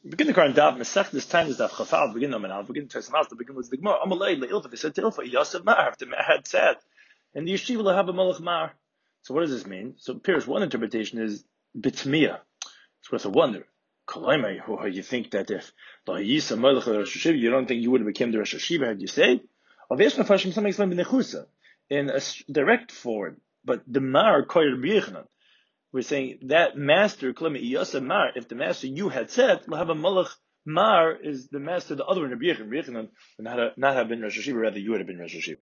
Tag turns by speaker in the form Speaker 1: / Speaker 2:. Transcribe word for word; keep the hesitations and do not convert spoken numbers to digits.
Speaker 1: Begin the Quran Daf Mesech this time is Daf Chafal. Begin no Menal. Begin to Taisamas. Begin with the Gemara. Amalei leIlfa. They said to Ilfa Yosef Mar. If the man had said, and the yeshiva will have a Malach Mar. So what does this mean? So Pirush, one interpretation is Bitmiya. It's worth a wonder. Kalaimai, you think that if the Yisa Malach Rosh Hashiva, you don't think you would have become the Rosh Hashiva had you stayed? Avyesh Nefashim something explained in Nechusa in a direct form, but the Mar Koyer B'Yechanan. We're saying that master, Mar, if the master you had said, have a Malach Mar is the master, the other one, Rabbi Yechanan, would not have been Rosh Hashiva, rather you would have been Rosh Hashiva.